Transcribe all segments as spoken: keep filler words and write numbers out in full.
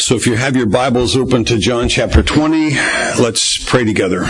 So if you have your Bibles open to John chapter twenty, let's pray together.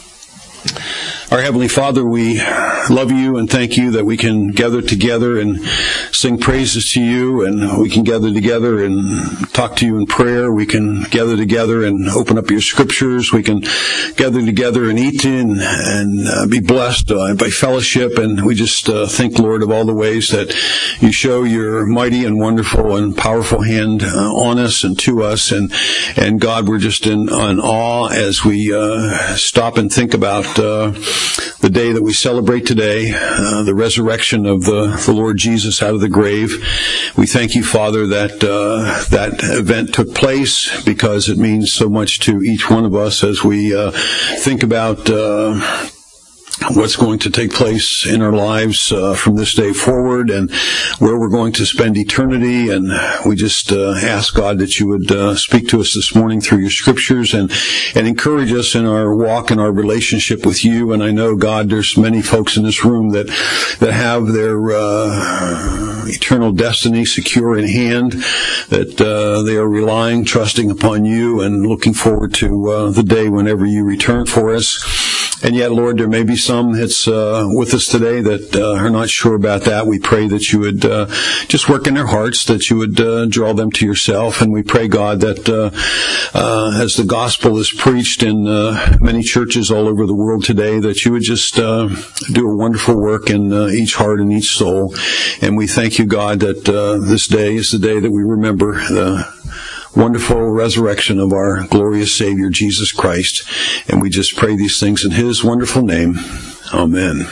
Our Heavenly Father, we love you and thank you that we can gather together and sing praises to you, and we can gather together and talk to you in prayer. We can gather together and open up your scriptures. We can gather together and eat and, and uh, be blessed uh, by fellowship. And we just uh, think, Lord, of all the ways that you show your mighty and wonderful and powerful hand uh, on us and to us. And, and God, we're just in, in awe as we uh, stop and think about uh, the day that we celebrate today, uh, the resurrection of the, the Lord Jesus out of the grave. We thank you, Father, that uh, that event took place because it means so much to each one of us as we uh, think about uh, what's going to take place in our lives uh, from this day forward and where we're going to spend eternity. And we just uh, ask, God, that you would uh, speak to us this morning through your scriptures and, and encourage us in our walk and our relationship with you. And I know, God, there's many folks in this room that, that have their uh, eternal destiny secure in hand, that uh, they are relying, trusting upon you and looking forward to uh, the day whenever you return for us. And yet, Lord, there may be some that's uh, with us today that uh, are not sure about that. We pray that you would uh, just work in their hearts, that you would uh, draw them to yourself. And we pray, God, that uh, uh, as the gospel is preached in uh, many churches all over the world today, that you would just uh, do a wonderful work in uh, each heart and each soul. And we thank you, God, that uh, this day is the day that we remember the wonderful resurrection of our glorious Savior, Jesus Christ. And we just pray these things in his wonderful name. Amen.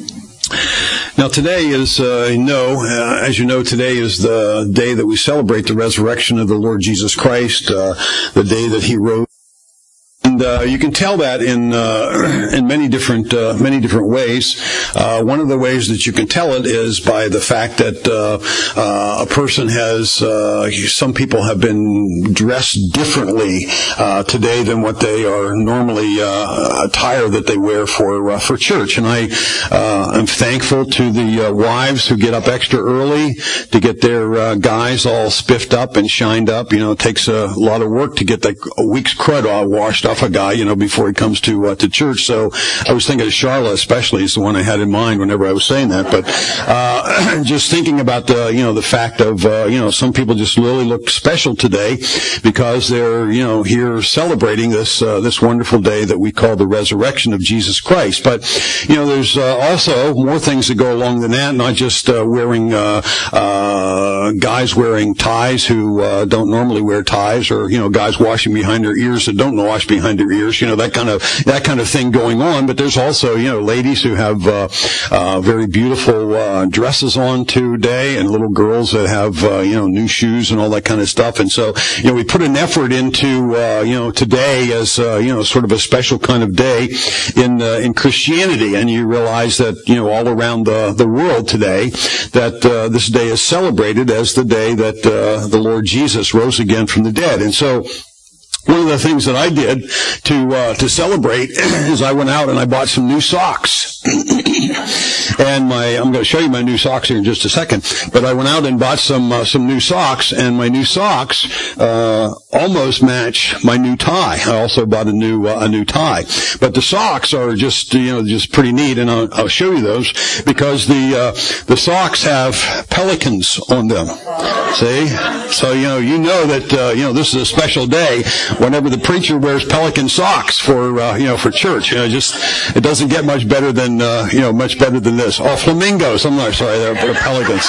Now today is, uh, you know, uh, as you know, today is the day that we celebrate the resurrection of the Lord Jesus Christ, uh, the day that he rose. And uh, you can tell that in uh, in many different uh, many different ways. Uh, one of the ways that you can tell it is by the fact that uh, uh, a person has. Uh, some people have been dressed differently uh, today than what they are normally uh, attire that they wear for uh, for church. And I uh, am thankful to the uh, wives who get up extra early to get their uh, guys all spiffed up and shined up. You know, it takes a lot of work to get the a week's crud all washed off a guy, you know, before he comes to uh, to church. So I was thinking of Charla especially is the one I had in mind whenever I was saying that. But uh, just thinking about the, you know, the fact of, uh, you know, some people just really look special today because they're, you know, here celebrating this uh, this wonderful day that we call the resurrection of Jesus Christ. But, you know, there's uh, also more things that go along than that, not just uh, wearing, uh, uh, guys wearing ties who uh, don't normally wear ties, or, you know, guys washing behind their ears that don't wash behind behind their ears, you know, that kind of that kind of thing going on. But there's also, you know, ladies who have uh, uh, very beautiful uh, dresses on today, and little girls that have uh, you know, new shoes and all that kind of stuff. And so, you know, we put an effort into uh, you know, today as uh, you know, sort of a special kind of day in uh, in Christianity. And you realize that, you know, all around the the world today that uh, this day is celebrated as the day that uh, the Lord Jesus rose again from the dead. And so, one of the things that I did to uh, to celebrate is I went out and I bought some new socks. And my I'm going to show you my new socks here in just a second. But I went out and bought some uh, some new socks, and my new socks uh, almost match my new tie. I also bought a new uh, a new tie. But the socks are just, you know, just pretty neat, and I'll, I'll show you those because the uh, the socks have pelicans on them. See, so you know you know that uh, you know this is a special day whenever the preacher wears pelican socks for uh, you know for church. You know, just it doesn't get much better than uh, you know much better than this. Oh, flamingos! I'm not sorry, they're, they're pelicans.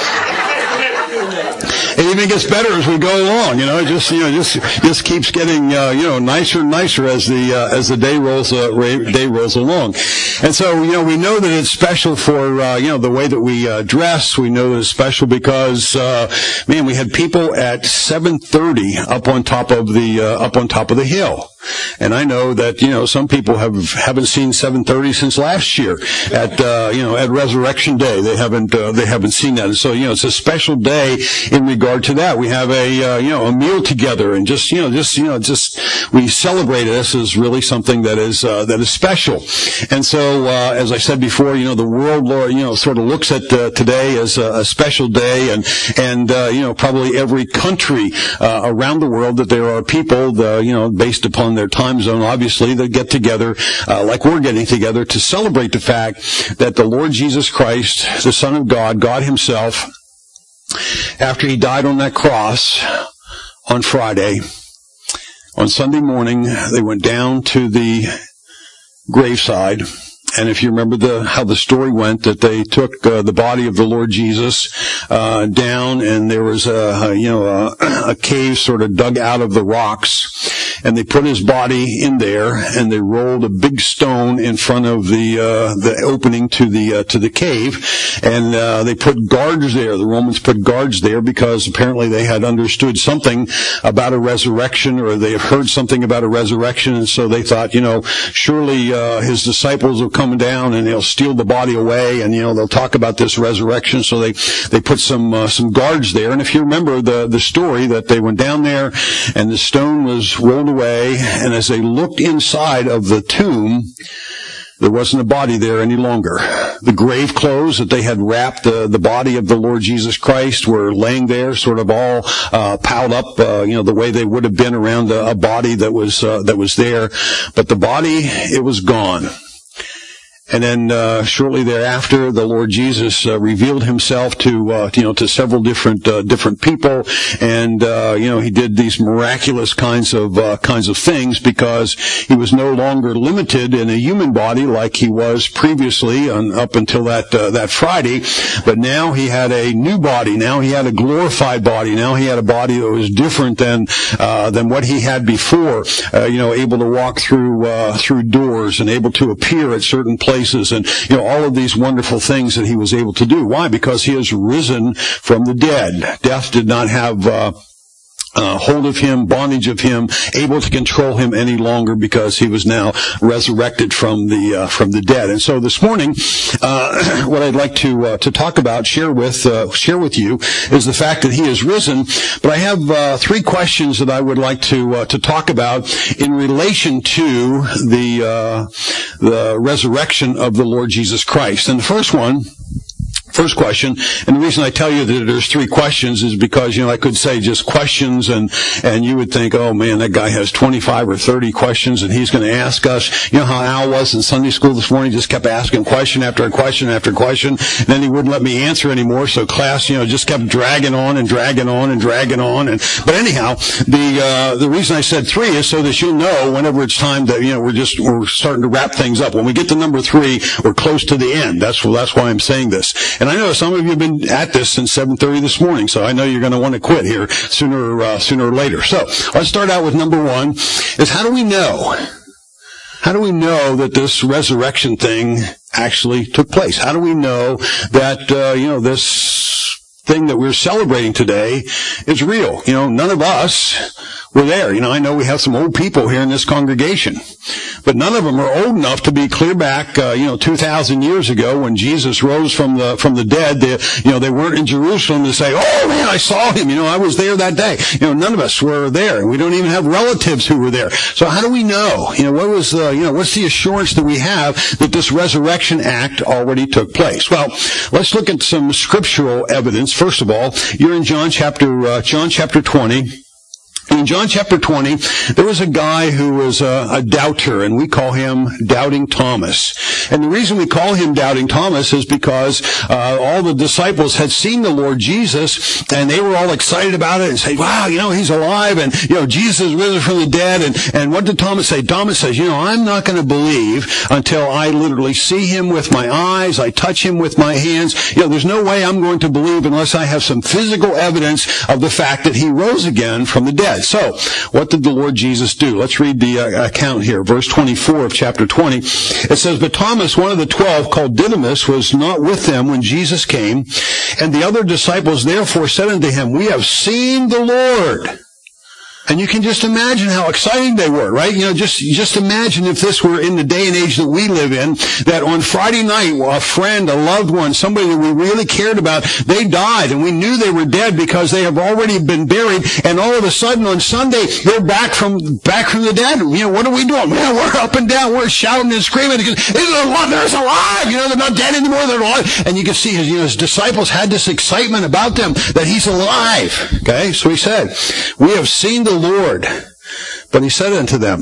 It even gets better as we go along. You know, it just you know just just keeps getting uh, you know nicer and nicer as the uh, as the day rolls uh, day rolls along. And so, you know, we know that it's special for uh, you know the way that we uh, dress. We know that it's special because uh, man, we had people at seven thirty up on top of the uh, up on top of the hill. And I know that, you know, some people have, haven't seen seven thirty since last year at, uh, you know, at Resurrection Day. They haven't, uh, they haven't seen that. And so, you know, it's a special day in regard to that. We have a, uh, you know, a meal together and just, you know, just, you know, just, we celebrate this as really something that is uh, that is special. And so, uh, as I said before, you know, the world, you know, sort of looks at uh, today as a, a special day, and and uh, you know, probably every country uh, around the world that there are people, the, you know, based upon their time zone, obviously, that get together uh, like we're getting together to celebrate the fact that the Lord Jesus Christ, the Son of God, God Himself, after He died on that cross on Friday, on Sunday morning, they went down to the graveside. And if you remember the how the story went, that they took uh, the body of the Lord Jesus uh, down, and there was a, a you know a, a cave sort of dug out of the rocks, and they put His body in there, and they rolled a big stone in front of the uh, the opening to the uh, to the cave, and uh, they put guards there. The Romans put guards there because apparently they had understood something about a resurrection, or they have heard something about a resurrection, and so they thought, you know, surely uh, His disciples will come down and they'll steal the body away, and you know they'll talk about this resurrection. So they they put some uh, some guards there. And if you remember the the story, that they went down there and the stone was rolled away, and as they looked inside of the tomb, there wasn't a body there any longer. The grave clothes that they had wrapped the, the body of the Lord Jesus Christ were laying there, sort of all uh, piled up, uh, you know, the way they would have been around a, a body that was uh, that was there. But the body, it was gone. And then uh, shortly thereafter, the Lord Jesus uh, revealed Himself to uh, you know to several different uh, different people, and uh, you know He did these miraculous kinds of uh, kinds of things, because He was no longer limited in a human body like He was previously on, up until that uh, that Friday, but now He had a new body. Now He had a glorified body. Now He had a body that was different than uh, than what He had before. Uh, you know, able to walk through uh, through doors and able to appear at certain places. And, you know, all of these wonderful things that He was able to do. Why? Because He has risen from the dead. Death did not have uh, uh, hold of Him, bondage of Him, able to control Him any longer, because He was now resurrected from the uh, from the dead. And so this morning, uh, what I'd like to uh, to talk about, share with uh, share with you, is the fact that He is risen. But I have uh, three questions that I would like to uh, to talk about in relation to the uh, the resurrection of the Lord Jesus Christ. And the first one. First question, and the reason I tell you that there's three questions is because, you know, I could say just questions, and, and you would think, oh man, that guy has twenty-five or thirty questions and he's going to ask us. You know how Al was in Sunday school this morning, just kept asking question after question after question, and then he wouldn't let me answer anymore, so class, you know, just kept dragging on and dragging on and dragging on. And, but anyhow, the, uh, the reason I said three is so that you'll know whenever it's time that, you know, we're just, we're starting to wrap things up. When we get to number three, we're close to the end. That's, that's why I'm saying this. And I know some of you have been at this since seven thirty this morning, so I know you're going to want to quit here sooner, uh, sooner or later. So let's start out with number one, is how do we know? How do we know that this resurrection thing actually took place? How do we know that, uh, you know, this thing that we're celebrating today is real? You know, none of us were there. You know, I know we have some old people here in this congregation, but none of them are old enough to be clear back, uh, you know, two thousand years ago when Jesus rose from the, from the dead. They, you know, they weren't in Jerusalem to say, oh man, I saw Him. You know, I was there that day. You know, none of us were there. We don't even have relatives who were there. So how do we know? You know, what was, uh, you know, what's the assurance that we have that this resurrection act already took place? Well, let's look at some scriptural evidence. First of all, you're in John chapter, uh, John chapter twenty. In John chapter twenty, there was a guy who was a, a doubter, and we call him Doubting Thomas. And the reason we call him Doubting Thomas is because uh, all the disciples had seen the Lord Jesus, and they were all excited about it and say, wow, you know, He's alive, and, you know, Jesus is risen from the dead. And, and what did Thomas say? Thomas says, you know, I'm not going to believe until I literally see Him with my eyes, I touch Him with my hands. You know, there's no way I'm going to believe unless I have some physical evidence of the fact that He rose again from the dead. So, what did the Lord Jesus do? Let's read the uh, account here. Verse twenty-four of chapter twenty. It says, but Thomas, one of the twelve, called Didymus, was not with them when Jesus came. And the other disciples therefore said unto Him, we have seen the Lord. And you can just imagine how exciting they were, right? You know, just, just imagine if this were in the day and age that we live in, that on Friday night, a friend, a loved one, somebody that we really cared about, they died, and we knew they were dead because they have already been buried, and all of a sudden on Sunday, they're back from, back from the dead. You know, what are we doing? Man, we're up and down, we're shouting and screaming, because they're alive! You know, they're not dead anymore, they're alive. And you can see his, you know, his disciples had this excitement about them, that he's alive. Okay? So he said, we have seen the Lord. But he said unto them,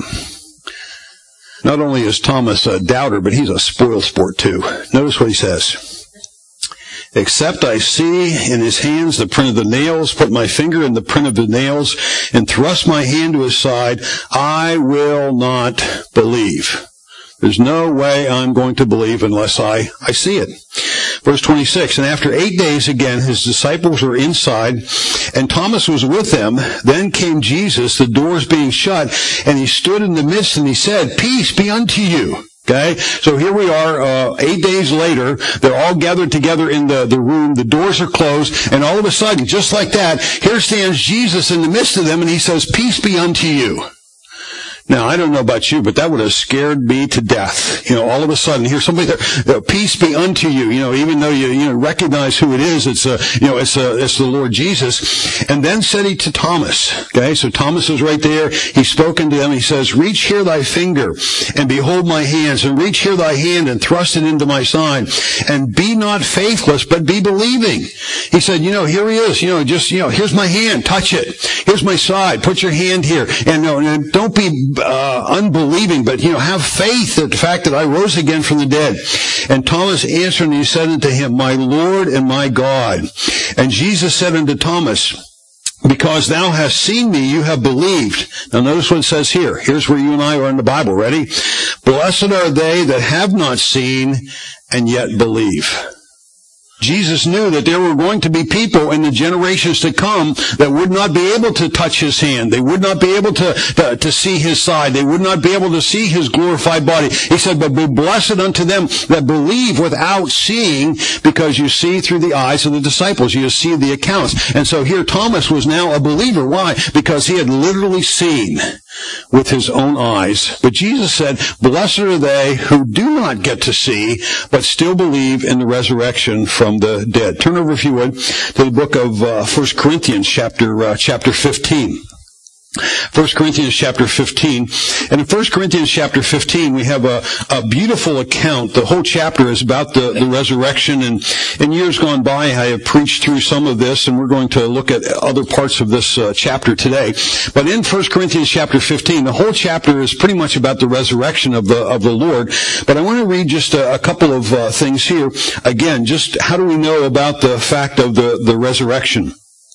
not only is Thomas a doubter, but he's a spoil sport too. Notice what he says. Except I see in his hands the print of the nails, put my finger in the print of the nails, and thrust my hand to his side, I will not believe. There's no way I'm going to believe unless I, I see it. Verse twenty-six, and after eight days again, his disciples were inside, and Thomas was with them. Then came Jesus, the doors being shut, and he stood in the midst, and he said, Peace be unto you. Okay, so here we are, uh, eight days later, they're all gathered together in the, the room, the doors are closed, and all of a sudden, just like that, here stands Jesus in the midst of them, and he says, Peace be unto you. Now, I don't know about you, but that would have scared me to death. You know, all of a sudden, here's somebody there, peace be unto you. You know, even though you, you know, recognize who it is, it's, uh, you know, it's, uh, it's the Lord Jesus. And then said he to Thomas, okay, so Thomas is right there. He's spoken to them. He says, reach here thy finger and behold my hands, and reach here thy hand and thrust it into my side, and be not faithless, but be believing. He said, you know, here he is, you know, just, you know, here's my hand, touch it. Here's my side, put your hand here. And no, and don't be Uh, unbelieving, but, you know, have faith at the fact that I rose again from the dead. And Thomas answered, and he said unto him, my Lord and my God. And Jesus said unto Thomas, because thou hast seen me, you have believed. Now notice what it says here. Here's where you and I are in the Bible. Ready? Blessed are they that have not seen and yet believe. Jesus knew that there were going to be people in the generations to come that would not be able to touch his hand. They would not be able to, to, to see his side. They would not be able to see his glorified body. He said, but be blessed unto them that believe without seeing, because you see through the eyes of the disciples. You see the accounts. And so here Thomas was now a believer. Why? Because he had literally seen with his own eyes. But Jesus said, blessed are they who do not get to see, but still believe in the resurrection from the dead. Turn over, if you would, to the book of uh, First Corinthians, chapter uh, chapter fifteen. First Corinthians chapter fifteen. And in First Corinthians chapter fifteen, we have a, a beautiful account. The whole chapter is about the, the resurrection. And in years gone by, I have preached through some of this, and we're going to look at other parts of this uh, chapter today. But in First Corinthians chapter fifteen, the whole chapter is pretty much about the resurrection of the of the Lord. But I want to read just a, a couple of uh, things here. Again, just how do we know about the fact of the, the resurrection?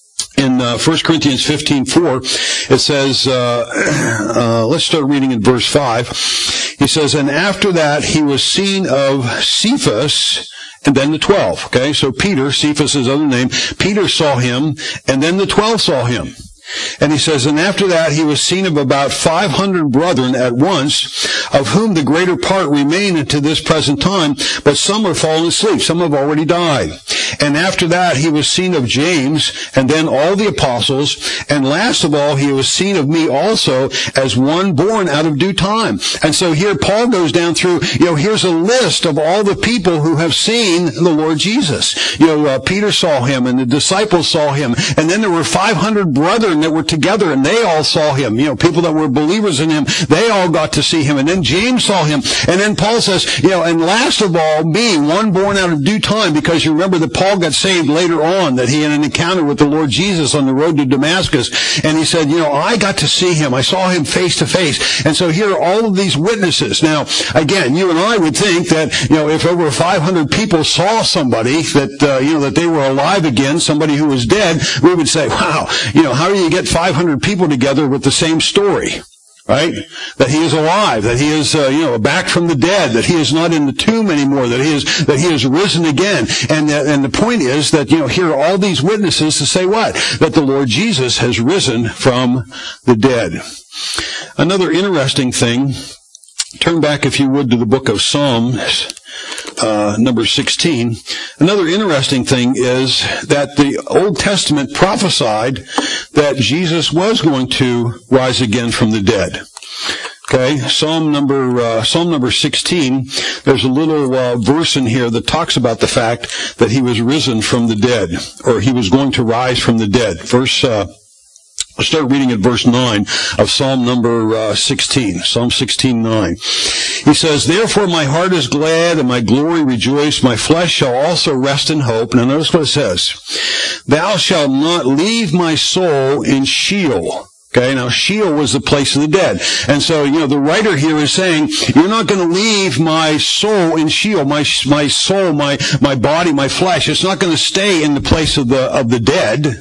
In uh, First Corinthians fifteen four, it says, uh, uh, let's start reading in verse five. He says, and after that he was seen of Cephas, and then the twelve. Okay, so Peter, Cephas is his other name, Peter saw him, and then the twelve saw him. And he says, and after that he was seen of about five hundred brethren at once, of whom the greater part remain unto this present time, but some are fallen asleep, some have already died. And after that he was seen of James, and then all the apostles, and last of all he was seen of me also, as one born out of due time. And so here Paul goes down through, you know, here's a list of all the people who have seen the Lord Jesus. You know, uh, Peter saw him, and the disciples saw him, and then there were five hundred brethren that were together, and they all saw him. You know, people that were believers in him, they all got to see him. And then James saw him. And then Paul says, you know, and last of all, me, one born out of due time, because you remember that Paul got saved later on, that he had an encounter with the Lord Jesus on the road to Damascus. And he said, you know, I got to see him. I saw him face to face. And so here are all of these witnesses. Now, again, you and I would think that, you know, if over five hundred people saw somebody that, uh, you know, that they were alive again, somebody who was dead, we would say, wow, you know, how do you get five hundred people together with the same story? Right? That he is alive, that he is, uh, you know, back from the dead, that he is not in the tomb anymore, that he is, that he is risen again. And, uh, and the point is that, you know, here are all these witnesses to say what? That the Lord Jesus has risen from the dead. Another interesting thing, turn back if you would to the book of Psalms, uh, number sixteen. Another interesting thing is that the Old Testament prophesied that Jesus was going to rise again from the dead. Okay, Psalm number uh, Psalm number sixteen. There's a little uh, verse in here that talks about the fact that he was risen from the dead, or he was going to rise from the dead. Verse. Uh, I'll start reading at verse nine of Psalm number uh, sixteen. Psalm sixteen nine. He says, "Therefore my heart is glad and my glory rejoice. My flesh shall also rest in hope." Now notice what it says. "Thou shalt not leave my soul in Sheol." Okay, now Sheol was the place of the dead. And so, you know, the writer here is saying, you're not going to leave my soul in Sheol, my my soul, my my body, my flesh. It's not going to stay in the place of the of the dead.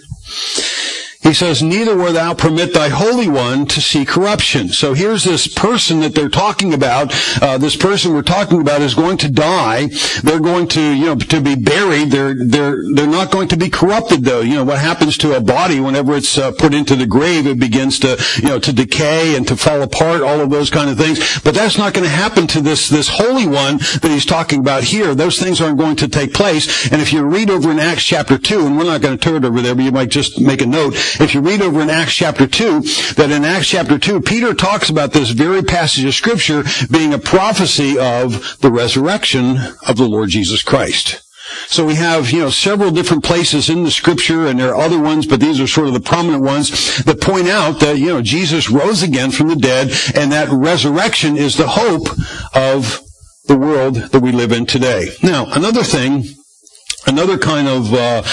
He says, "Neither wilt thou permit thy Holy One to see corruption." So here's this person that they're talking about. Uh, this person we're talking about is going to die. They're going to, you know, to be buried. They're, they're, they're not going to be corrupted though. You know, what happens to a body whenever it's uh, put into the grave, it begins to, you know, to decay and to fall apart, all of those kind of things. But that's not going to happen to this, this Holy One that he's talking about here. Those things aren't going to take place. And if you read over in Acts chapter two, and we're not going to turn it over there, but you might just make a note. If you read over in Acts chapter two, that in Acts chapter two, Peter talks about this very passage of Scripture being a prophecy of the resurrection of the Lord Jesus Christ. So we have, you know, several different places in the Scripture, and there are other ones, but these are sort of the prominent ones that point out that, you know, Jesus rose again from the dead, and that resurrection is the hope of the world that we live in today. Now, another thing, Another kind of uh,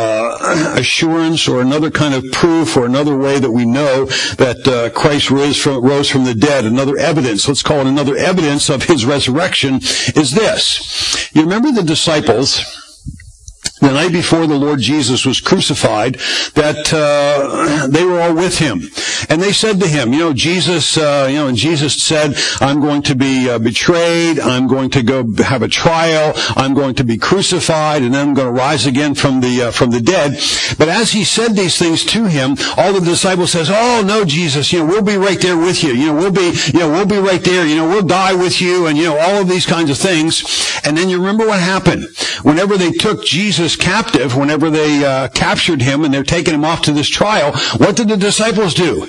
uh assurance, or another kind of proof, or another way that we know that uh, Christ rose from, rose from the dead, another evidence, let's call it another evidence of his resurrection, is this. You remember the disciples, the night before the Lord Jesus was crucified, that uh they were all with him. And they said to him, you know, Jesus, uh, you know, and Jesus said, "I'm going to be uh, betrayed. I'm going to go have a trial. I'm going to be crucified, and then I'm going to rise again from the uh, from the dead." But as he said these things to him, all the disciples says, "Oh no, Jesus, you know, we'll be right there with you. You know, we'll be, you know, we'll be right there. You know, we'll die with you, and you know, all of these kinds of things." And then you remember what happened whenever they took Jesus captive, whenever they uh, captured him and they're taking him off to this trial. What did the disciples do?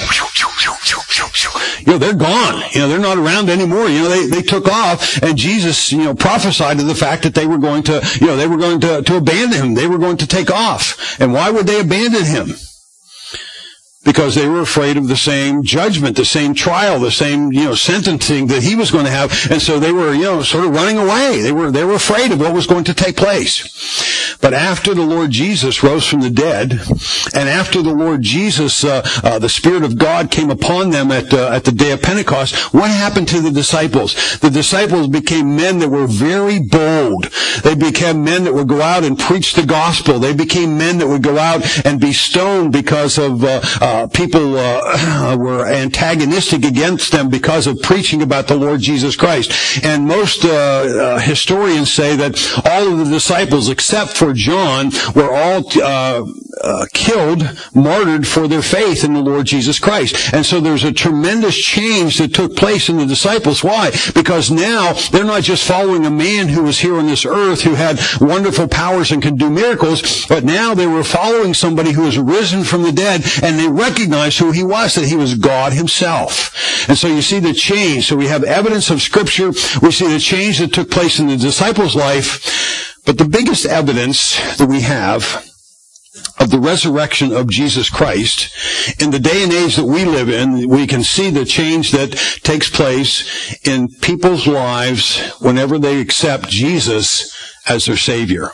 You know, they're gone. You know, they're not around anymore. You know, they, they took off, and Jesus, you know, prophesied to the fact that they were going to, you know, they were going to, to abandon him. They were going to take off. And why would they abandon him? Because they were afraid of the same judgment, the same trial, the same, you know, sentencing that he was going to have. And so they were, you know, sort of running away. They were, they were afraid of what was going to take place. But after the Lord Jesus rose from the dead, and after the Lord Jesus, uh, uh, the Spirit of God came upon them at, uh, at the day of Pentecost, what happened to the disciples? The disciples became men that were very bold. They became men that would go out and preach the gospel. They became men that would go out and be stoned because of, uh, uh people, uh, were antagonistic against them because of preaching about the Lord Jesus Christ. And most, uh, uh historians say that all of the disciples, except for John, were all, uh, uh, killed, martyred for their faith in the Lord Jesus Christ. And so there's a tremendous change that took place in the disciples. Why? Because now they're not just following a man who was here on this earth who had wonderful powers and could do miracles, but now they were following somebody who was risen from the dead, and they recognized who he was, that he was God himself. And so you see the change. So we have evidence of Scripture. We see the change that took place in the disciples' life. But the biggest evidence that we have of the resurrection of Jesus Christ, in the day and age that we live in, we can see the change that takes place in people's lives whenever they accept Jesus as their Savior.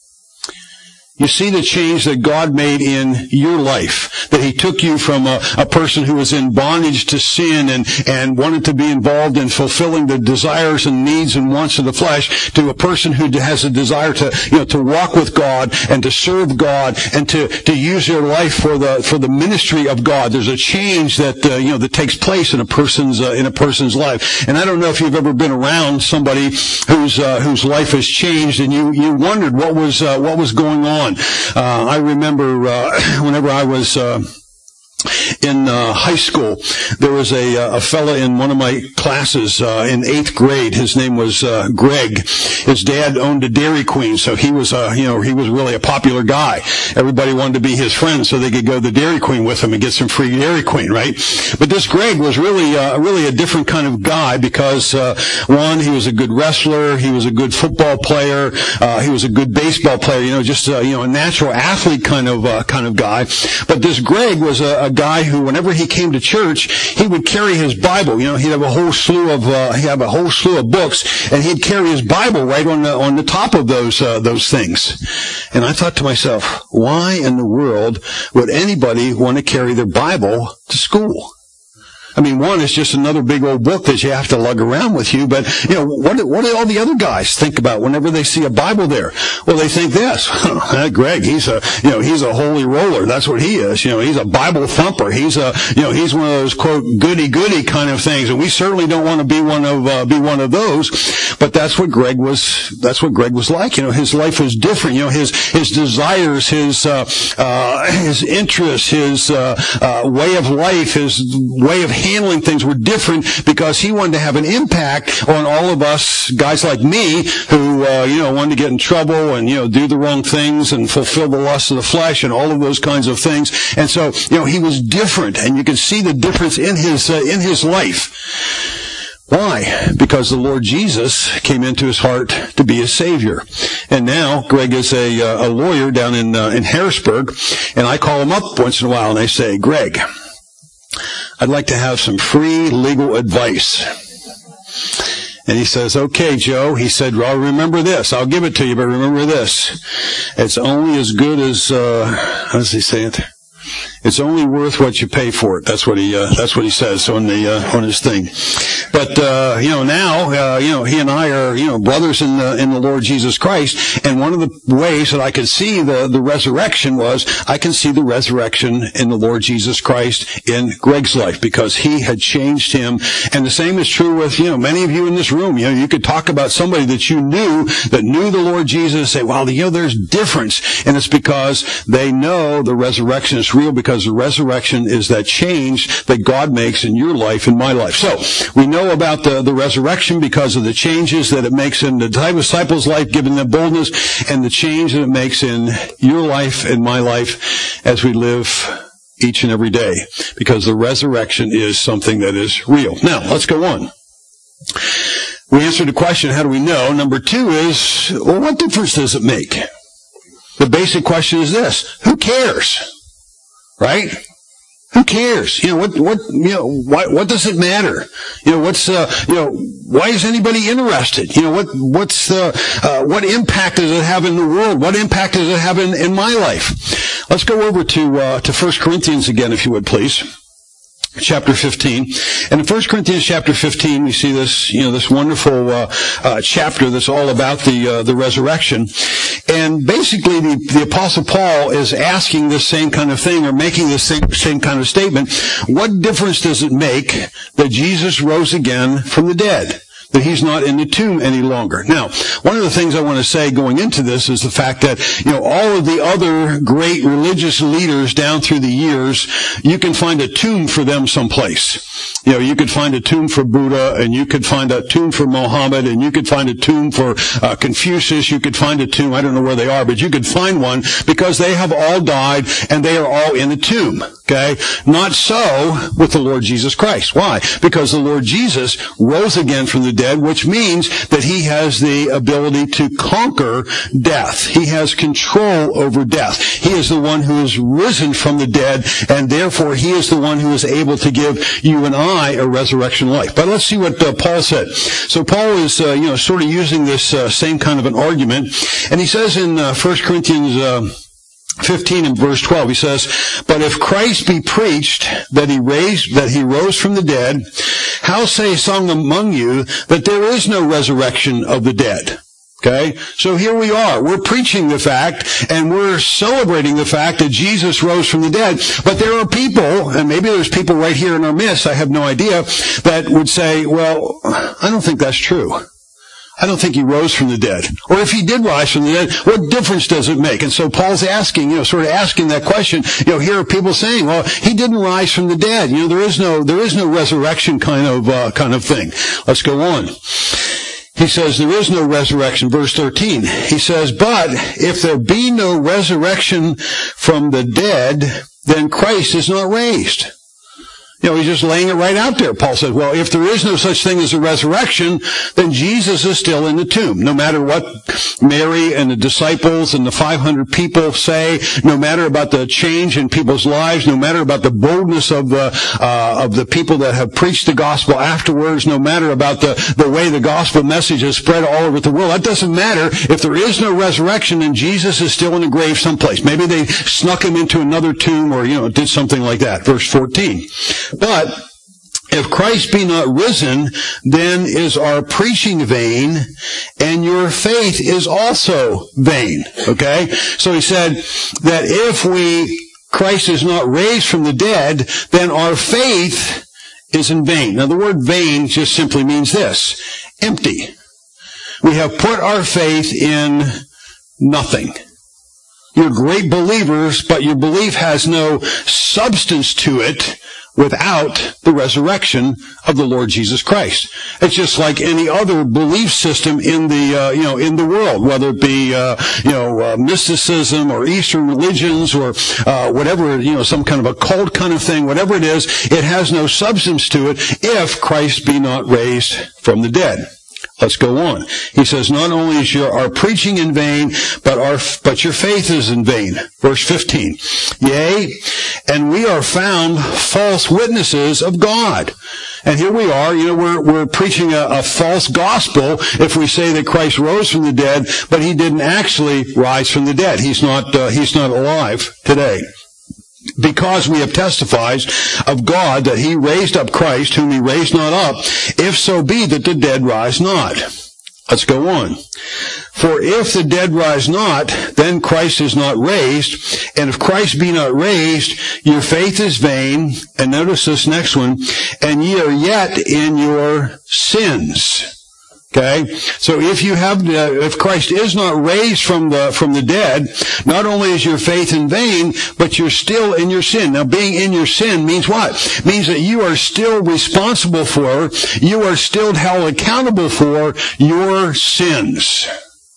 You see the change that God made in your life, that he took you from a, a person who was in bondage to sin and, and wanted to be involved in fulfilling the desires and needs and wants of the flesh, to a person who has a desire to, you know, to walk with God and to serve God and to, to use their life for the, for the ministry of God. There's a change that, uh, you know, that takes place in a person's, uh, in a person's life. And I don't know if you've ever been around somebody whose, uh, whose life has changed, and you, you wondered what was, uh, what was going on. Uh, I remember, uh, whenever I was, uh, In uh, high school, there was a, a fella in one of my classes uh, in eighth grade. His name was uh, Greg. His dad owned a Dairy Queen, so he was, uh, you know, he was really a popular guy. Everybody wanted to be his friend, so they could go to the Dairy Queen with him and get some free Dairy Queen, right? But this Greg was really, uh, really a different kind of guy because uh, one, he was a good wrestler, he was a good football player, uh, he was a good baseball player, you know, just uh, you know, a natural athlete kind of uh, kind of guy. But this Greg was a, a guy who, whenever he came to church, he would carry his Bible. You know, he'd have a whole slew of uh, he'd have a whole slew of books, and he'd carry his Bible right on the on the top of those uh, those things. And I thought to myself, why in the world would anybody want to carry their Bible to school? I mean, one is just another big old book that you have to lug around with you. But, you know, what, what do all the other guys think about whenever they see a Bible there? Well, they think this. Greg, he's a, you know, he's a holy roller. That's what he is. You know, he's a Bible thumper. He's a, you know, he's one of those, quote, goody goody kind of things. And we certainly don't want to be one of, uh, be one of those. But that's what Greg was, that's what Greg was like. You know, his life was different. You know, his, his desires, his, uh, uh, his interests, his, uh, uh, way of life, his way of handling things were different because he wanted to have an impact on all of us guys like me who, uh, you know, wanted to get in trouble and, you know, do the wrong things and fulfill the lusts of the flesh and all of those kinds of things. And so, you know, he was different, and you could see the difference in his, uh, in his life. Why? Because the Lord Jesus came into his heart to be his Savior. And now Greg is a, uh, a lawyer down in, uh, in Harrisburg, and I call him up once in a while and I say, Greg, I'd like to have some free legal advice. And he says, okay, Joe. He said, well, remember this. I'll give it to you, but remember this. It's only as good as, uh, how does he say it? It's only worth what you pay for it. That's what he, uh, that's what he says on the, uh, on his thing. But, uh, you know, now, uh, you know, he and I are, you know, brothers in the, in the Lord Jesus Christ. And one of the ways that I could see the, the resurrection was I can see the resurrection in the Lord Jesus Christ in Greg's life because he had changed him. And the same is true with, you know, many of you in this room. You know, you could talk about somebody that you knew that knew the Lord Jesus, say, well, you know, there's difference. And it's because they know the resurrection is real, because the resurrection is that change that God makes in your life and my life. So we know about the, the resurrection because of the changes that it makes in the disciples' life, giving them boldness, and the change that it makes in your life and my life as we live each and every day, because the resurrection is something that is real. Now, let's go on. We answered the question, how do we know? Number two is, well, what difference does it make? The basic question is this: who cares? Right? Who cares? You know, what, what, you know, why, what does it matter? You know, what's, uh, you know, why is anybody interested? You know, what, what's, uh, uh, what impact does it have in the world? What impact does it have in, in my life? Let's go over to, uh, to First Corinthians again, if you would, please. Chapter fifteen. And in First Corinthians chapter fifteen, we see this, you know, this wonderful, uh, uh, chapter that's all about the, uh, the resurrection. And basically the, the Apostle Paul is asking this same kind of thing, or making this same, same kind of statement. What difference does it make that Jesus rose again from the dead? That he's not in the tomb any longer. Now, one of the things I want to say going into this is the fact that, you know, all of the other great religious leaders down through the years, you can find a tomb for them someplace. You know, you could find a tomb for Buddha, and you could find a tomb for Muhammad, and you could find a tomb for uh, Confucius. You could find a tomb, I don't know where they are, but you could find one, because they have all died and they are all in a tomb. Okay? Not so with the Lord Jesus Christ. Why? Because the Lord Jesus rose again from the dead, which means that he has the ability to conquer death. He has control over death. He is the one who is risen from the dead, and therefore he is the one who is able to give you and I a resurrection life. But let's see what uh, Paul said. So Paul is, uh, you know, sort of using this uh, same kind of an argument, and he says in uh, First Corinthians uh, fifteen and verse twelve, he says, "But if Christ be preached that he raised, that he rose from the dead, how say some among you that there is no resurrection of the dead?" Okay? So here we are. We're preaching the fact, and we're celebrating the fact that Jesus rose from the dead. But there are people, and maybe there's people right here in our midst, I have no idea, that would say, well, I don't think that's true. I don't think he rose from the dead. Or if he did rise from the dead, what difference does it make? And so Paul's asking, you know, sort of asking that question. You know, here are people saying, well, he didn't rise from the dead. You know, there is no, there is no resurrection kind of, uh, kind of thing. Let's go on. He says there is no resurrection. Verse thirteen. He says, but if there be no resurrection from the dead, then Christ is not raised. You know, he's just laying it right out there. Paul said, well, if there is no such thing as a resurrection, then Jesus is still in the tomb. No matter what Mary and the disciples and the five hundred people say, no matter about the change in people's lives, no matter about the boldness of the, uh, of the people that have preached the gospel afterwards, no matter about the, the way the gospel message has spread all over the world, that doesn't matter. If there is no resurrection, then Jesus is still in the grave someplace. Maybe they snuck him into another tomb or, you know, did something like that. Verse fourteen. But if Christ be not risen, then is our preaching vain, and your faith is also vain. Okay? So he said that if we, Christ is not raised from the dead, then our faith is in vain. Now the word vain just simply means this: empty. We have put our faith in nothing. You're great believers, but your belief has no substance to it without the resurrection of the Lord Jesus Christ. It's just like any other belief system in the, uh, you know, in the world, whether it be, uh, you know, uh, mysticism or Eastern religions or, uh, whatever, you know, some kind of a cult kind of thing, whatever it is, it has no substance to it if Christ be not raised from the dead. Let's go on. He says, not only is your, our preaching in vain, but our, but your faith is in vain. Verse fifteen. Yea, and we are found false witnesses of God. And here we are, you know, we're, we're preaching a, a false gospel if we say that Christ rose from the dead, but he didn't actually rise from the dead. He's not, uh, he's not alive today. Because we have testified of God that he raised up Christ, whom he raised not up, if so be that the dead rise not. Let's go on. For if the dead rise not, then Christ is not raised. And if Christ be not raised, your faith is vain. And notice this next one. And ye are yet in your sins. Okay, so if you have, uh, if Christ is not raised from the from the dead, not only is your faith in vain, but you're still in your sin. Now, being in your sin means what? It means that you are still responsible for, you are still held accountable for your sins.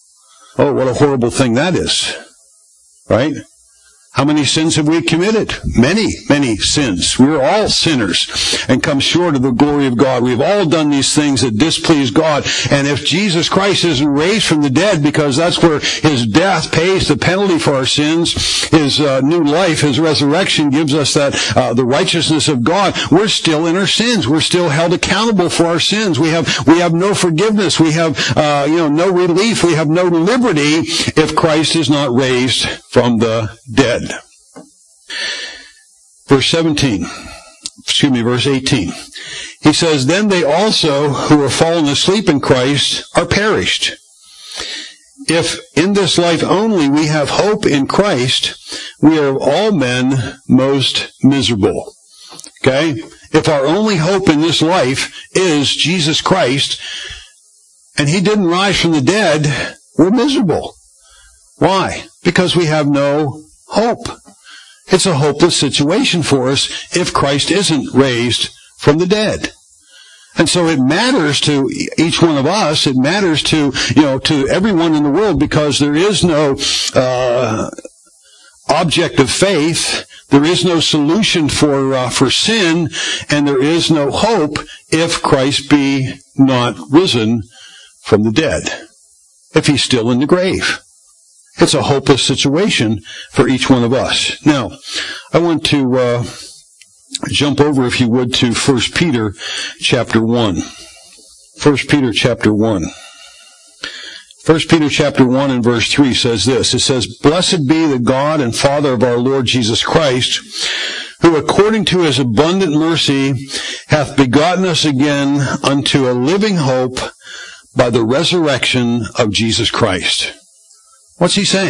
Oh, what a horrible thing that is, right? How many sins have we committed? Many, many sins. We're all sinners and come short of the glory of God. We've all done these things that displease God. And if Jesus Christ isn't raised from the dead, because that's where his death pays the penalty for our sins, his uh, new life, his resurrection gives us that uh, the righteousness of God, we're still in our sins. We're still held accountable for our sins. We have we have no forgiveness. We have uh, you know no relief. We have no liberty if Christ is not raised from the dead. Verse seventeen, excuse me, verse eighteen. He says, then they also who are fallen asleep in Christ are perished. If in this life only we have hope in Christ, we are of all men most miserable. Okay? If our only hope in this life is Jesus Christ, and he didn't rise from the dead, we're miserable. Why? Because we have no hope. It's a hopeless situation for us if Christ isn't raised from the dead. And so it matters to each one of us, it matters to, you know, to everyone in the world, because there is no uh object of faith, there is no solution for uh, for sin, and there is no hope if Christ be not risen from the dead, if he's still in the grave. It's a hopeless situation for each one of us. Now, I want to uh, jump over, if you would, to First Peter chapter one. First Peter chapter one. First Peter chapter one and verse three says this. It says, blessed be the God and Father of our Lord Jesus Christ, who according to his abundant mercy hath begotten us again unto a living hope by the resurrection of Jesus Christ. What's he saying?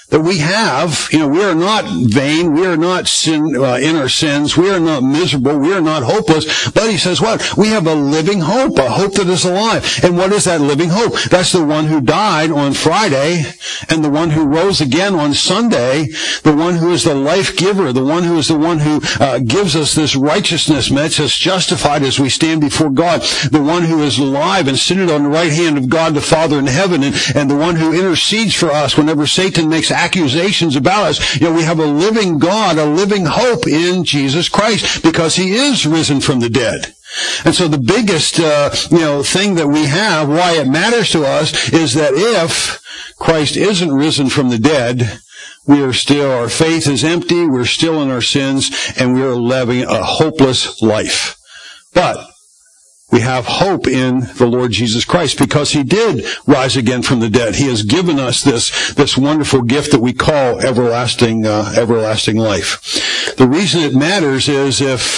that we have, you know, we are not vain, we are not sin, uh, in our sins, we are not miserable, we are not hopeless, but he says what? We have a living hope, a hope that is alive. And what is that living hope? That's the one who died on Friday, and the one who rose again on Sunday, the one who is the life giver, the one who is the one who uh, gives us this righteousness, makes us justified as we stand before God, the one who is alive and seated on the right hand of God the Father in heaven, and, and the one who intercedes for us whenever Satan makes accusations about us. You know, we have a living God, a living hope in Jesus Christ, because he is risen from the dead. And so the biggest, uh, you know, thing that we have, why it matters to us, is that if Christ isn't risen from the dead, we are still, our faith is empty, we're still in our sins, and we are living a hopeless life. But we have hope in the Lord Jesus Christ, because he did rise again from the dead. He has given us this, this wonderful gift that we call everlasting, uh, everlasting life. The reason it matters is if,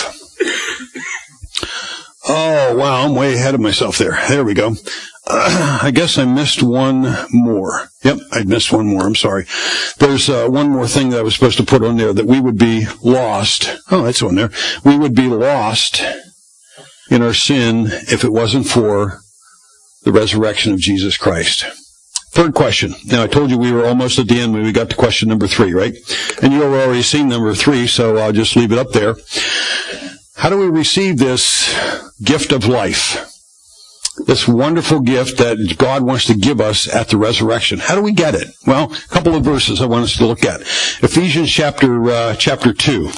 oh wow, I'm way ahead of myself there. There we go. Uh, I guess I missed one more. Yep, I missed one more. I'm sorry. There's uh, one more thing that I was supposed to put on there, that we would be lost. Oh, that's on there. We would be lost in our sin if it wasn't for the resurrection of Jesus Christ. Third question. Now, I told you we were almost at the end when we got to question number three, right? And you've already seen number three, so I'll just leave it up there. How do we receive this gift of life? This wonderful gift that God wants to give us at the resurrection. How do we get it? Well, a couple of verses I want us to look at. Ephesians chapter, uh, chapter two.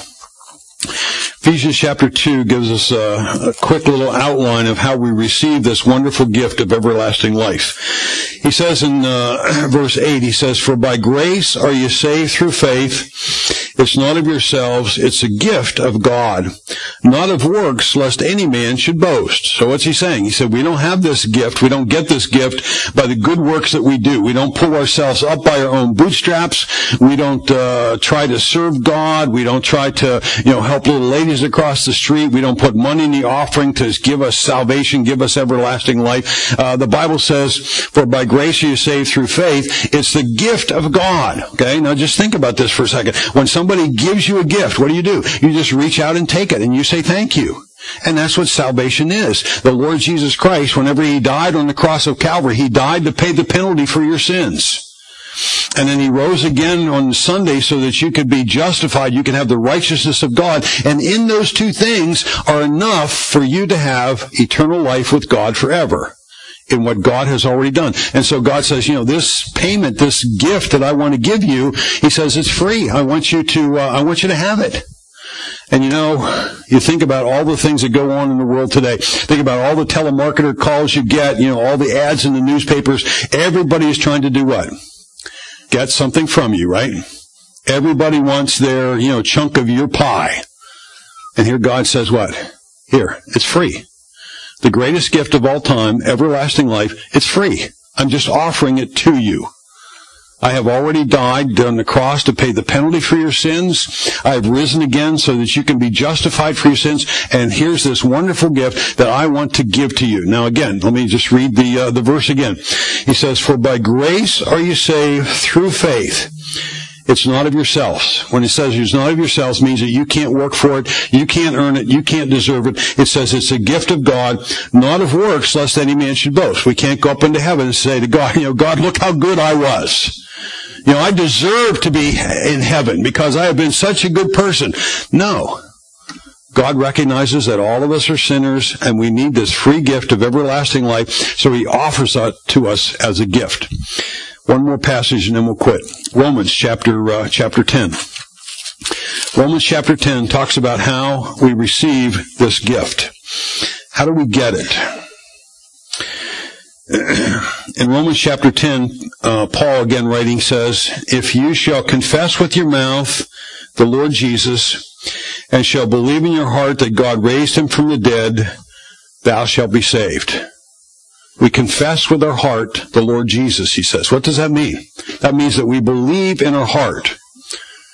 Ephesians chapter two gives us a, a quick little outline of how we receive this wonderful gift of everlasting life. He says in uh, verse eight, he says, "For by grace are you saved through faith. It's not of yourselves, it's a gift of God, not of works, lest any man should boast." So what's he saying? He said, we don't have this gift, we don't get this gift by the good works that we do. We don't pull ourselves up by our own bootstraps. We don't uh, try to serve God. We don't try to, you know, help little ladies across the street. We don't put money in the offering to give us salvation, give us everlasting life. Uh, the Bible says, "For by grace are you saved through faith." It's the gift of God. Okay, now just think about this for a second. When somebody gives you a gift, what do you do? You just reach out and take it, and you say thank you. And that's what salvation is. The Lord Jesus Christ, whenever he died on the cross of Calvary, he died to pay the penalty for your sins. And then he rose again on Sunday so that you could be justified. You can have the righteousness of God. And in those two things are enough for you to have eternal life with God forever, in what God has already done. And so God says, you know, this payment, this gift that I want to give you, he says it's free. I want you to, uh, I want you to have it. And you know, you think about all the things that go on in the world today. Think about all the telemarketer calls you get, you know, all the ads in the newspapers. Everybody is trying to do what? Get something from you, right? Everybody wants their, you know, chunk of your pie. And here God says what? Here, it's free. The greatest gift of all time, everlasting life, it's free. I'm just offering it to you. I have already died on the cross to pay the penalty for your sins. I have risen again so that you can be justified for your sins. And here's this wonderful gift that I want to give to you. Now again, let me just read the uh, the verse again. He says, "For by grace are you saved through faith. It's not of yourselves." When it says it's not of yourselves, means that you can't work for it, you can't earn it, you can't deserve it. It says it's a gift of God, not of works, lest any man should boast. We can't go up into heaven and say to God, you know, God, look how good I was. You know, I deserve to be in heaven because I have been such a good person. No. God recognizes that all of us are sinners and we need this free gift of everlasting life, so he offers it to us as a gift. One more passage and then we'll quit. Romans chapter, uh, chapter ten. Romans chapter ten talks about how we receive this gift. How do we get it? In Romans chapter ten, uh, Paul again writing says, "If you shall confess with your mouth the Lord Jesus, and shall believe in your heart that God raised him from the dead, thou shalt be saved." We confess with our heart the Lord Jesus, he says. What does that mean? That means that we believe in our heart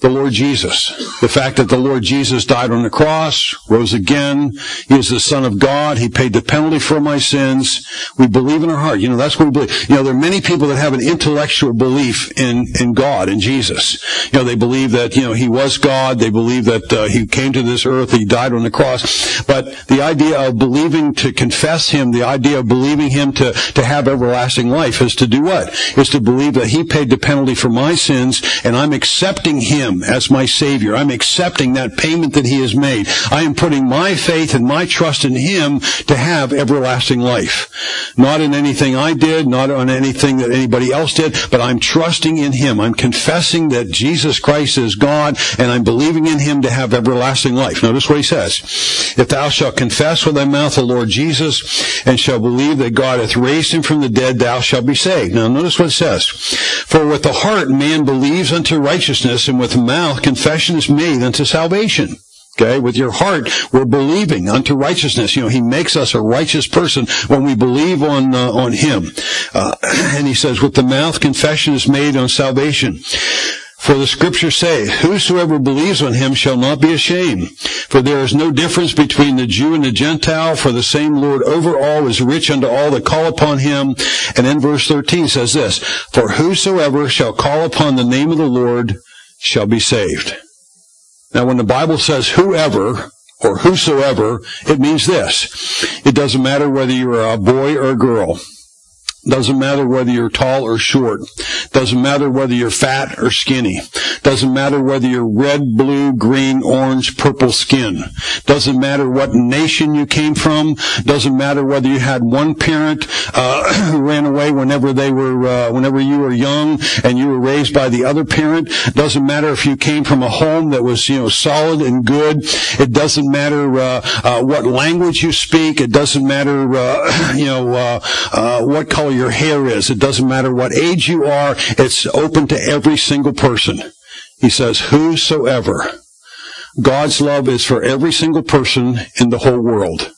The Lord Jesus. The fact that the Lord Jesus died on the cross, rose again. He is the Son of God. He paid the penalty for my sins. We believe in our heart. You know, that's what we believe. You know, there are many people that have an intellectual belief in, in God, in Jesus. You know, they believe that, you know, He was God. They believe that uh, He came to this earth. He died on the cross. But the idea of believing to confess Him, the idea of believing Him to, to have everlasting life is to do what? Is to believe that He paid the penalty for my sins, and I'm accepting Him as my Savior. I'm accepting that payment that He has made. I am putting my faith and my trust in Him to have everlasting life. Not in anything I did, not on anything that anybody else did, but I'm trusting in Him. I'm confessing that Jesus Christ is God, and I'm believing in Him to have everlasting life. Notice what He says. If thou shalt confess with thy mouth the Lord Jesus, and shalt believe that God hath raised Him from the dead, thou shalt be saved. Now notice what it says. For with the heart man believes unto righteousness, and with the mouth confession is made unto salvation. Okay, with your heart, we're believing unto righteousness. You know, He makes us a righteous person when we believe on uh, on Him. Uh, and He says, with the mouth confession is made on salvation. For the Scriptures say, whosoever believes on Him shall not be ashamed. For there is no difference between the Jew and the Gentile, for the same Lord over all is rich unto all that call upon Him. And then verse thirteen says this, for whosoever shall call upon the name of the Lord shall be saved. Now, when the Bible says whoever or whosoever, it means this. It doesn't matter whether you're a boy or a girl. Doesn't matter whether you're tall or short. Doesn't matter whether you're fat or skinny. Doesn't matter whether you're red, blue, green, orange, purple skin. Doesn't matter what nation you came from. Doesn't matter whether you had one parent uh, who ran away whenever they were, uh, whenever you were young, and you were raised by the other parent. Doesn't matter if you came from a home that was, you know, solid and good. It doesn't matter uh, uh, what language you speak. It doesn't matter, uh, you know, uh, uh, what color your hair is. It doesn't matter what age you are. It's open to every single person. He says, whosoever. God's love is for every single person in the whole world.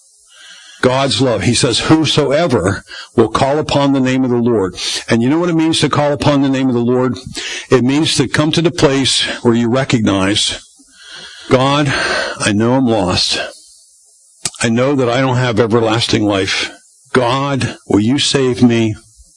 God's love. He says, whosoever will call upon the name of the Lord. And you know what it means to call upon the name of the Lord? It means to come to the place where you recognize, God, I know I'm lost. I know that I don't have everlasting life. God, will you save me?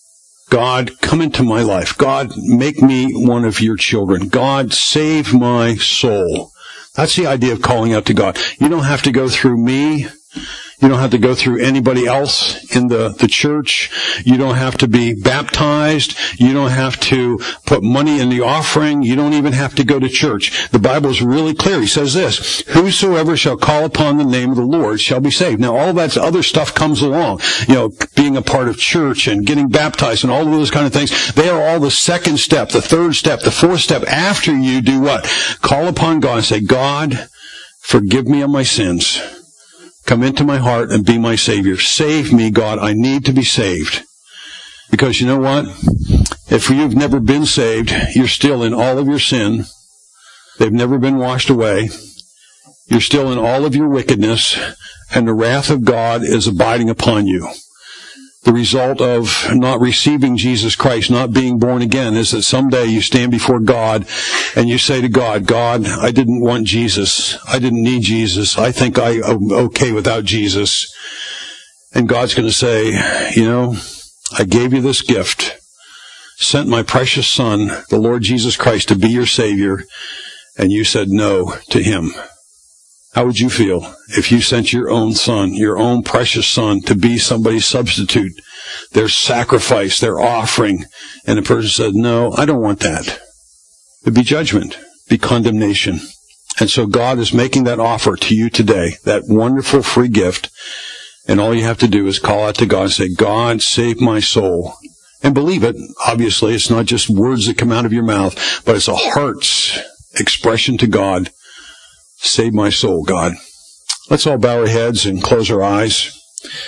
God, come into my life. God, make me one of your children. God, save my soul. That's the idea of calling out to God. You don't have to go through me. You don't have to go through anybody else in the, the church. You don't have to be baptized. You don't have to put money in the offering. You don't even have to go to church. The Bible is really clear. He says this, whosoever shall call upon the name of the Lord shall be saved. Now, all that other stuff comes along. You know, being a part of church and getting baptized and all of those kind of things. They are all the second step, the third step, the fourth step after you do what? Call upon God and say, God, forgive me of my sins. Come into my heart and be my Savior. Save me, God. I need to be saved. Because you know what? If you've never been saved, you're still in all of your sin. They've never been washed away. You're still in all of your wickedness, and the wrath of God is abiding upon you. The result of not receiving Jesus Christ, not being born again, is that someday you stand before God and you say to God, God, I didn't want Jesus. I didn't need Jesus. I think I am okay without Jesus. And God's going to say, you know, I gave you this gift, sent my precious Son, the Lord Jesus Christ, to be your Savior, and you said no to Him. How would you feel if you sent your own son, your own precious son, to be somebody's substitute, their sacrifice, their offering, and the person said, no, I don't want that? It'd be judgment, it'd be condemnation. And so God is making that offer to you today, that wonderful free gift, and all you have to do is call out to God and say, God, save my soul. And believe it. Obviously, it's not just words that come out of your mouth, but it's a heart's expression to God. Save my soul, God. Let's all bow our heads and close our eyes.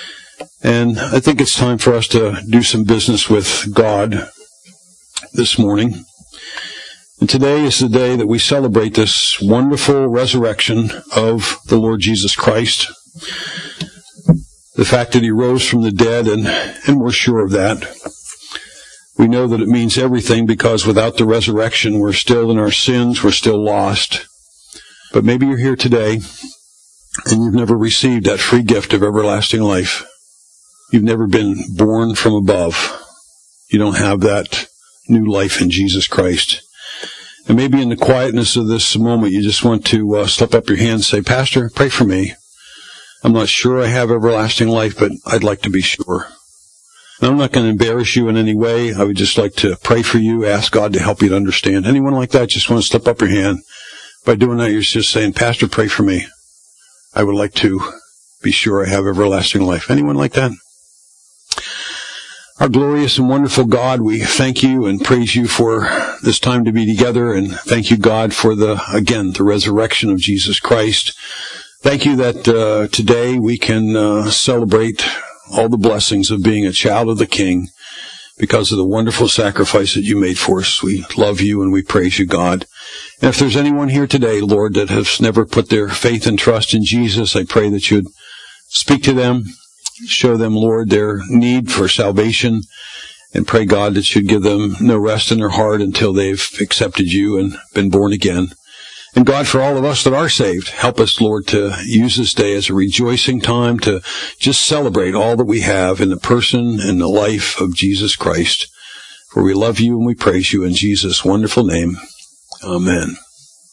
And I think it's time for us to do some business with God this morning. And today is the day that we celebrate this wonderful resurrection of the Lord Jesus Christ. The fact that He rose from the dead, and, and we're sure of that. We know that it means everything because without the resurrection, we're still in our sins, we're still lost. But maybe you're here today and you've never received that free gift of everlasting life. You've never been born from above. You don't have that new life in Jesus Christ. And maybe in the quietness of this moment, you just want to uh, slip up your hand and say, Pastor, pray for me. I'm not sure I have everlasting life, but I'd like to be sure. And I'm not going to embarrass you in any way. I would just like to pray for you, ask God to help you to understand. Anyone like that, just want to slip up your hand. By doing that, you're just saying, Pastor, pray for me. I would like to be sure I have everlasting life. Anyone like that? Our glorious and wonderful God, we thank you and praise you for this time to be together, and thank you, God, for the, again, the resurrection of Jesus Christ. Thank you that uh, today we can uh, celebrate all the blessings of being a child of the King because of the wonderful sacrifice that you made for us. We love you and we praise you, God. And if there's anyone here today, Lord, that has never put their faith and trust in Jesus, I pray that you'd speak to them, show them, Lord, their need for salvation, and pray, God, that you'd give them no rest in their heart until they've accepted you and been born again. And God, for all of us that are saved, help us, Lord, to use this day as a rejoicing time to just celebrate all that we have in the person and the life of Jesus Christ. For we love you and we praise you in Jesus' wonderful name. Amen.